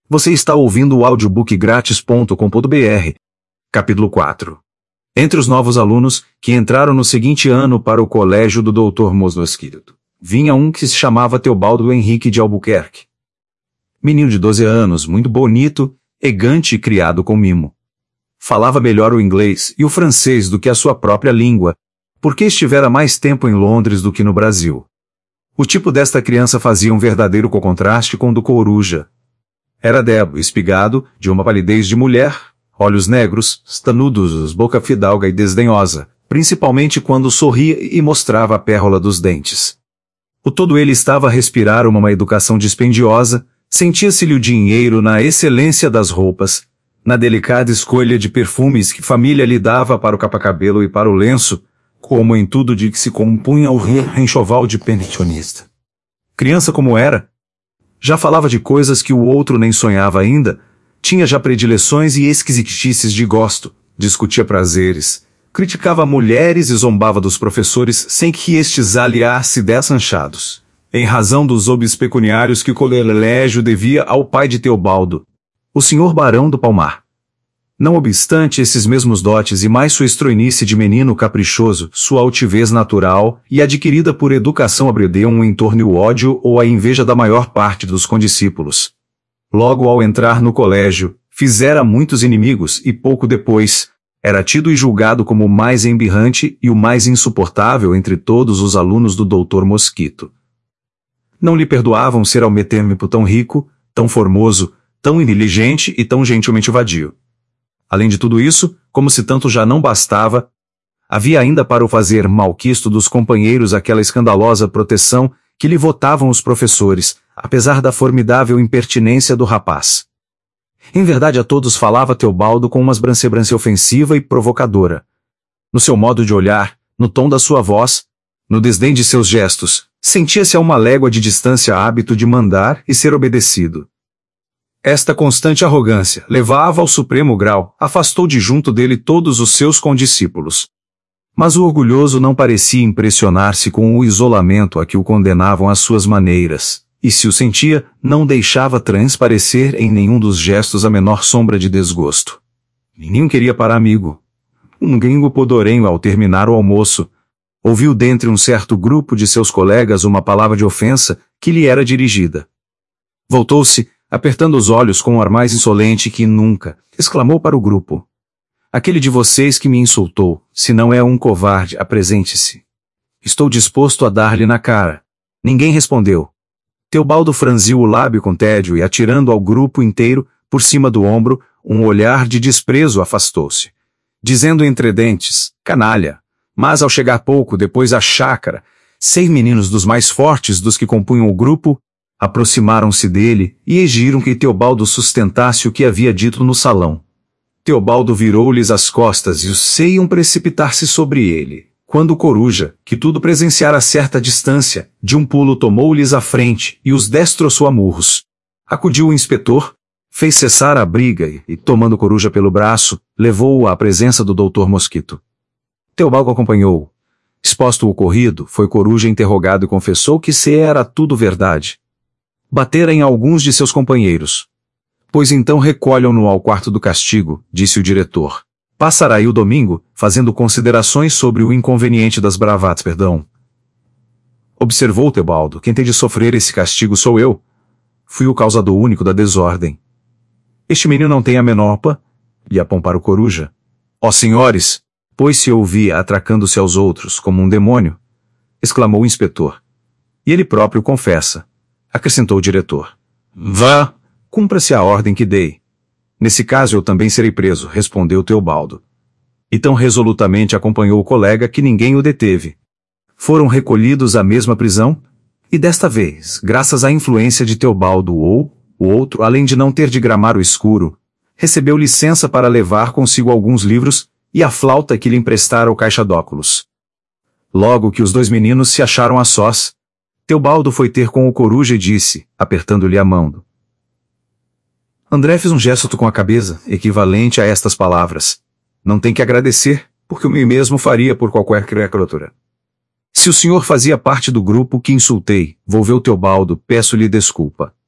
Você está ouvindo o audiobookgratis.com.br. Capítulo 4. Entre os novos alunos que entraram no seguinte ano para o colégio do Dr. Mosquito, vinha um que se chamava Teobaldo Henrique de Albuquerque. Menino de 12 anos, muito bonito, elegante e criado com mimo. Falava melhor o inglês e o francês do que a sua própria língua, porque estivera mais tempo em Londres do que no Brasil. O tipo desta criança fazia um verdadeiro contraste com o do coruja. Era débil, espigado, de uma palidez de mulher, olhos negros, estanudos, boca fidalga e desdenhosa, principalmente quando sorria e mostrava a pérola dos dentes. O todo ele estava a respirar uma educação dispendiosa, sentia-se-lhe o dinheiro na excelência das roupas, na delicada escolha de perfumes que família lhe dava para o capacabelo e para o lenço, como em tudo de que se compunha o enxoval de pensionista. Criança como era, já falava de coisas que o outro nem sonhava ainda, tinha já predileções e esquisitices de gosto, discutia prazeres, criticava mulheres e zombava dos professores sem que estes aliasse 10 anchados, em razão dos obis pecuniários que o colégio devia ao pai de Teobaldo, o senhor Barão do Palmar. Não obstante esses mesmos dotes e mais sua estroinice de menino caprichoso, sua altivez natural e adquirida por educação abrediam em torno o ódio ou a inveja da maior parte dos condiscípulos. Logo ao entrar no colégio, fizera muitos inimigos e pouco depois, era tido e julgado como o mais embirrante e o mais insuportável entre todos os alunos do Dr. Mosquito. Não lhe perdoavam ser ao meter-me tão rico, tão formoso, tão inteligente e tão gentilmente vadio. Além de tudo isso, como se tanto já não bastava, havia ainda para o fazer malquisto dos companheiros aquela escandalosa proteção que lhe votavam os professores, apesar da formidável impertinência do rapaz. Em verdade a todos falava Teobaldo com uma brancebrança ofensiva e provocadora. No seu modo de olhar, no tom da sua voz, no desdém de seus gestos, sentia-se a uma légua de distância hábito de mandar e ser obedecido. Esta constante arrogância, levava ao supremo grau, afastou de junto dele todos os seus condiscípulos. Mas o orgulhoso não parecia impressionar-se com o isolamento a que o condenavam as suas maneiras, e se o sentia, não deixava transparecer em nenhum dos gestos a menor sombra de desgosto. Ninguém queria para amigo. Um gringo podorenho ao terminar o almoço, ouviu dentre um certo grupo de seus colegas uma palavra de ofensa que lhe era dirigida. Voltou-se, apertando os olhos com um ar mais insolente que nunca, exclamou para o grupo: "Aquele de vocês que me insultou, se não é um covarde, apresente-se. Estou disposto a dar-lhe na cara." Ninguém respondeu. Teobaldo franziu o lábio com tédio e, atirando ao grupo inteiro, por cima do ombro, um olhar de desprezo, afastou-se, dizendo entre dentes: "Canalha." Mas ao chegar pouco depois à chácara, 6 meninos dos mais fortes dos que compunham o grupo aproximaram-se dele e exigiram que Teobaldo sustentasse o que havia dito no salão. Teobaldo virou-lhes as costas e os seiam precipitar-se sobre ele, quando o coruja, que tudo presenciara a certa distância, de um pulo tomou-lhes a frente e os destroçou a murros. Acudiu o inspetor, fez cessar a briga e, tomando o coruja pelo braço, levou-o à presença do Dr. Mosquito. Teobaldo acompanhou-o. Exposto o ocorrido, foi coruja interrogado e confessou que se era tudo verdade. Batera em alguns de seus companheiros. "Pois então recolham-no ao quarto do castigo", disse o diretor. "Passará aí o domingo, fazendo considerações sobre o inconveniente das bravatas, Observou Teobaldo: "Quem tem de sofrer esse castigo sou eu. Fui o causador único da desordem. Este menino não tem a menor pá", e apão para o coruja. "Ó senhores, pois se ouvia atracando-se aos outros como um demônio", exclamou o inspetor. "E ele próprio confessa", acrescentou o diretor. "Vá, cumpra-se a ordem que dei." "Nesse caso eu também serei preso", respondeu Teobaldo. E tão resolutamente acompanhou o colega que ninguém o deteve. Foram recolhidos à mesma prisão, e desta vez, graças à influência de Teobaldo ou o outro, além de não ter de gramar o escuro, recebeu licença para levar consigo alguns livros e a flauta que lhe emprestara o caixa-óculos. Logo que os 2 meninos se acharam a sós, Teobaldo foi ter com o coruja e disse, apertando-lhe a mão: "André fez um gesto com a cabeça, equivalente a estas palavras: 'Não tem que agradecer, porque eu mesmo faria por qualquer criatura.' Se o senhor fazia parte do grupo que insultei", volveu Teobaldo, "peço-lhe desculpa."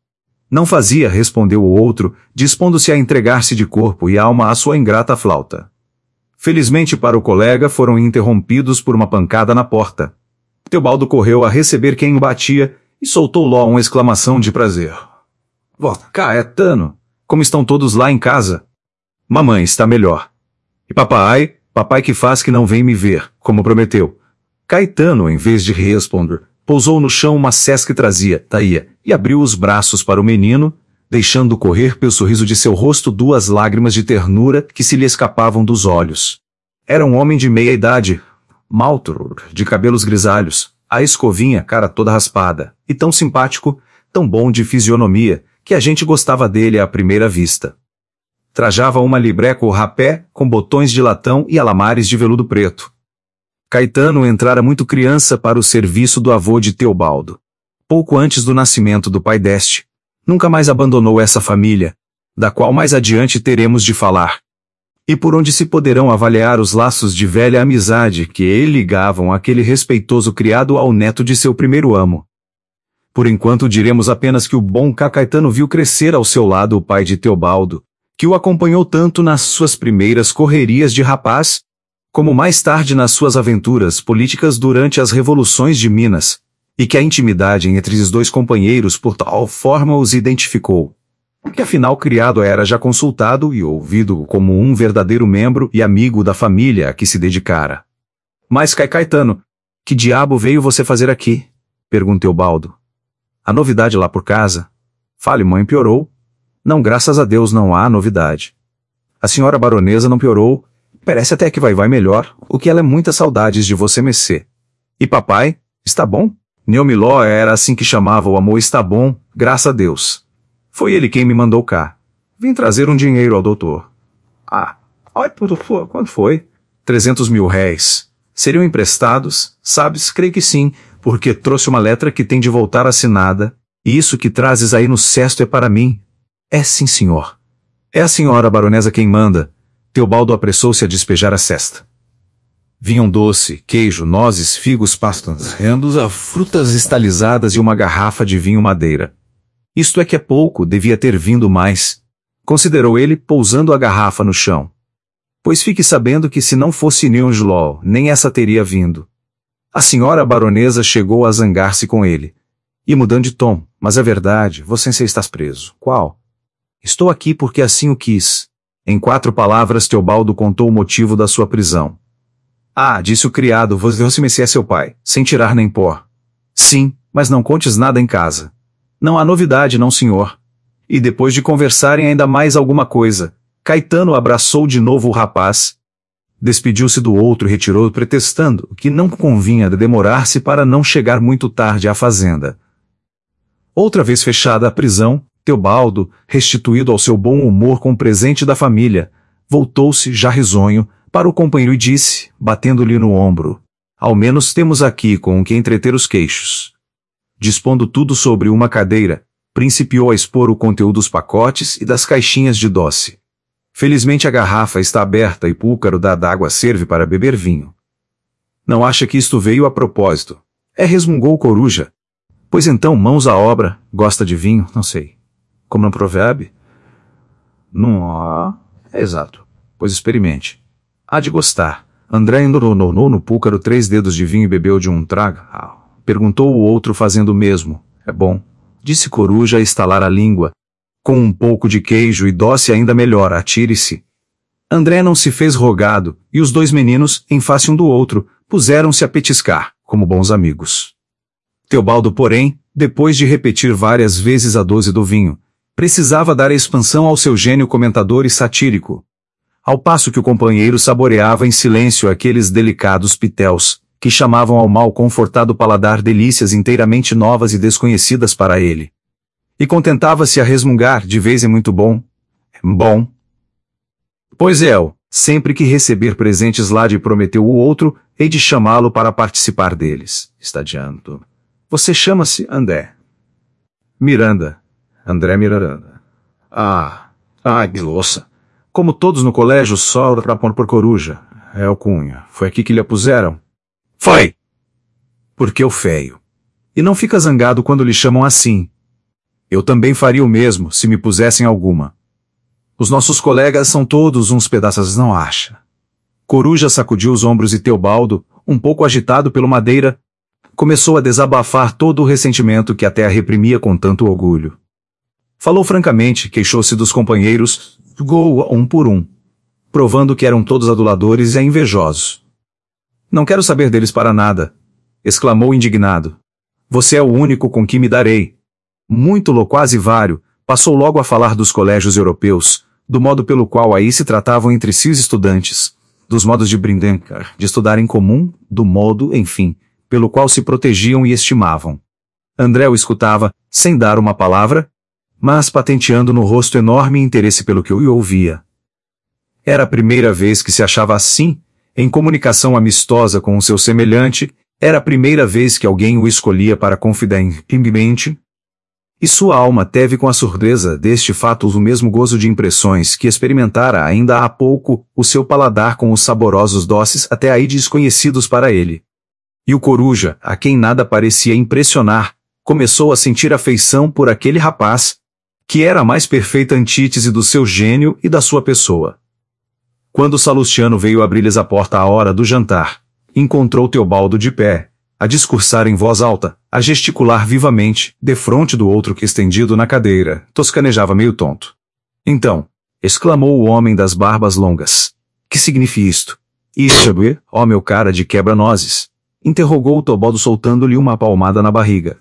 Não fazia, respondeu o outro, dispondo-se a entregar-se de corpo e alma à sua ingrata flauta. Felizmente para o colega foram interrompidos por uma pancada na porta. Teobaldo correu a receber quem o batia e soltou logo uma exclamação de prazer. Vó, Caetano, como estão todos lá em casa? Mamãe está melhor. E papai? Papai que faz que não vem me ver, como prometeu. Caetano, em vez de responder, pousou no chão uma cesta que trazia, Taía, e abriu os braços para o menino, deixando correr pelo sorriso de seu rosto 2 lágrimas de ternura que se lhe escapavam dos olhos. Era um homem de meia idade, maltro, de cabelos grisalhos, a escovinha, cara toda raspada, e tão simpático, tão bom de fisionomia, que a gente gostava dele à primeira vista. Trajava uma libreca ou rapé, com botões de latão e alamares de veludo preto. Caetano entrara muito criança para o serviço do avô de Teobaldo. Pouco antes do nascimento do pai deste, nunca mais abandonou essa família, da qual mais adiante teremos de falar. E por onde se poderão avaliar os laços de velha amizade que ele ligavam aquele respeitoso criado ao neto de seu primeiro amo. Por enquanto diremos apenas que o bom Caetano viu crescer ao seu lado o pai de Teobaldo, que o acompanhou tanto nas suas primeiras correrias de rapaz, como mais tarde nas suas aventuras políticas durante as revoluções de Minas, e que a intimidade entre os 2 companheiros por tal forma os identificou, que afinal criado era já consultado e ouvido como um verdadeiro membro e amigo da família a que se dedicara. Mas Caetano, que diabo veio você fazer aqui? Perguntou Teobaldo. A novidade lá por casa? Fale, mãe, piorou? Não, graças a Deus não há novidade. A senhora baronesa não piorou, parece até que vai melhor, o que ela é muitas saudades de você, messê. E papai, está bom? Neomiló era assim que chamava o amor, está bom, graças a Deus. Foi ele quem me mandou cá. Vim trazer um dinheiro ao doutor. Ah, olha, quanto foi? 300 mil réis. Seriam emprestados? Sabes, creio que sim, porque trouxe uma letra que tem de voltar assinada, e isso que trazes aí no cesto é para mim. É sim, senhor. É a senhora baronesa quem manda. Teobaldo apressou-se a despejar a cesta. Vinham doce, queijo, nozes, figos, pastas, rendos, frutas estalizadas e uma garrafa de vinho madeira. Isto é que é pouco, devia ter vindo mais, considerou ele, pousando a garrafa no chão. Pois fique sabendo que se não fosse Neongeló, nem essa teria vindo. A senhora baronesa chegou a zangar-se com ele. E mudando de tom, mas é verdade, você está preso. Qual? Estou aqui porque assim o quis. Em 4 palavras Teobaldo contou o motivo da sua prisão. Ah, disse o criado, você é seu pai, sem tirar nem pôr. Sim, mas não contes nada em casa. Não há novidade, não, senhor. E depois de conversarem ainda mais alguma coisa, Caetano abraçou de novo o rapaz, despediu-se do outro e retirou pretextando que não convinha demorar-se para não chegar muito tarde à fazenda. Outra vez fechada a prisão, Teobaldo, restituído ao seu bom humor com o presente da família, voltou-se, já risonho, para o companheiro e disse, batendo-lhe no ombro, ao menos temos aqui com o que entreter os queixos. Dispondo tudo sobre uma cadeira, principiou a expor o conteúdo dos pacotes e das caixinhas de doce. Felizmente a garrafa está aberta e púlcaro d'água serve para beber vinho. Não acha que isto veio a propósito? Resmungou Coruja. Pois então, mãos à obra, gosta de vinho? Não sei. Como no provérbio? Não, exato. Pois experimente. Há de gostar. André entornou no púlcaro 3 dedos de vinho e bebeu de um trago. Perguntou o outro fazendo o mesmo. É bom. Disse Coruja a estalar a língua. Com um pouco de queijo e doce ainda melhor, atire-se. André não se fez rogado, e os 2 meninos, em face um do outro, puseram-se a petiscar, como bons amigos. Teobaldo, porém, depois de repetir várias vezes a dose do vinho, precisava dar expansão ao seu gênio comentador e satírico. Ao passo que o companheiro saboreava em silêncio aqueles delicados pitéus, que chamavam ao mal confortado paladar delícias inteiramente novas e desconhecidas para ele. E contentava-se a resmungar, de vez em muito bom. Bom. Pois sempre que receber presentes lá de prometeu o outro, hei de chamá-lo para participar deles. Estadeando. Você chama-se André. Miranda. André Miranda. Que louça. Como todos no colégio, só para pôr por Coruja. É o cunha. Foi aqui que lhe a puseram? Foi! Porque o feio. E não fica zangado quando lhe chamam assim. Eu também faria o mesmo, se me pusessem alguma. Os nossos colegas são todos uns pedaços, não acha? Coruja sacudiu os ombros e Teobaldo, um pouco agitado pelo madeira, começou a desabafar todo o ressentimento que até a reprimia com tanto orgulho. Falou francamente, queixou-se dos companheiros, julgou um por um, provando que eram todos aduladores e invejosos. Não quero saber deles para nada, exclamou indignado. Você é o único com que me darei. Muito loquaz e vário, passou logo a falar dos colégios europeus, do modo pelo qual aí se tratavam entre si os estudantes, dos modos de brincar, de estudar em comum, do modo, enfim, pelo qual se protegiam e estimavam. André o escutava, sem dar uma palavra, mas patenteando no rosto enorme interesse pelo que o ouvia. Era a primeira vez que se achava assim, em comunicação amistosa com o seu semelhante, era a primeira vez que alguém o escolhia para confidentemente, e sua alma teve com a surpresa deste fato o mesmo gozo de impressões que experimentara ainda há pouco o seu paladar com os saborosos doces até aí desconhecidos para ele. E o coruja, a quem nada parecia impressionar, começou a sentir afeição por aquele rapaz, que era a mais perfeita antítese do seu gênio e da sua pessoa. Quando Salustiano veio abrir-lhes a porta à hora do jantar, encontrou Teobaldo de pé, a discursar em voz alta, a gesticular vivamente, defronte do outro que estendido na cadeira, toscanejava meio tonto. Então, exclamou o homem das barbas longas. Que significa isto? Isto, ó meu cara de quebra-nozes, interrogou o Teobaldo soltando-lhe uma palmada na barriga.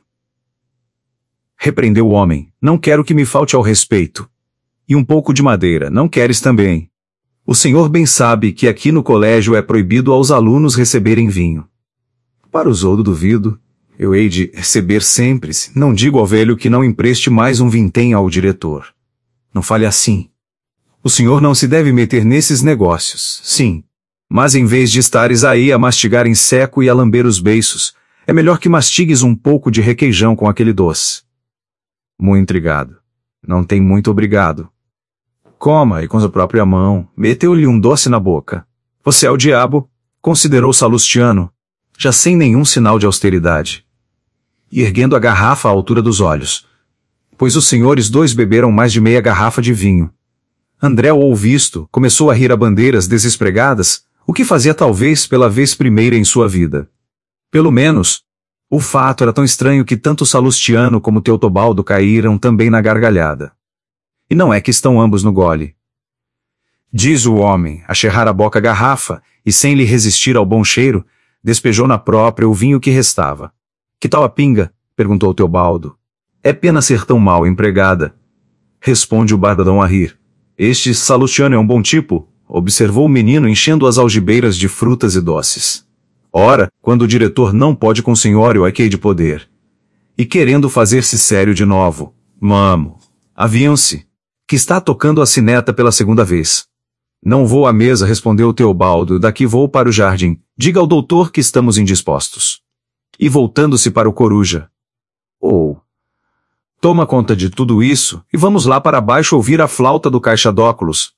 Repreendeu o homem, não quero que me falte ao respeito. E um pouco de madeira, não queres também? O senhor bem sabe que aqui no colégio é proibido aos alunos receberem vinho. Para os outros duvido, eu hei de receber sempre, não digo ao velho que não empreste mais um vintém ao diretor. Não fale assim. O senhor não se deve meter nesses negócios, sim. Mas em vez de estares aí a mastigar em seco e a lamber os beiços, é melhor que mastigues um pouco de requeijão com aquele doce. Muito intrigado. Não tem muito obrigado. Coma, e com a própria mão, meteu-lhe um doce na boca. Você é o diabo, considerou Salustiano, já sem nenhum sinal de austeridade. E erguendo a garrafa à altura dos olhos. Pois os senhores dois beberam mais de meia garrafa de vinho. André, ao ouvir isto, começou a rir a bandeiras desespregadas, o que fazia talvez pela vez primeira em sua vida. Pelo menos, o fato era tão estranho que tanto Salustiano como Teobaldo caíram também na gargalhada. E não é que estão ambos no gole. Diz o homem, a cerrar a boca a garrafa, e sem lhe resistir ao bom cheiro, despejou na própria o vinho que restava. Que tal a pinga? Perguntou Teobaldo. É pena ser tão mal empregada. Responde o barbadão a rir. Este Salustiano é um bom tipo, observou o menino enchendo as algibeiras de frutas e doces. Ora, quando o diretor não pode com o senhor, eu é que hei de poder. E querendo fazer-se sério de novo. Mamo. Aviam-se. Que está tocando a sineta pela segunda vez. Não vou à mesa, respondeu Teobaldo, daqui vou para o jardim. Diga ao doutor que estamos indispostos. E voltando-se para o coruja. Toma conta de tudo isso, e vamos lá para baixo ouvir a flauta do caixa-óculos.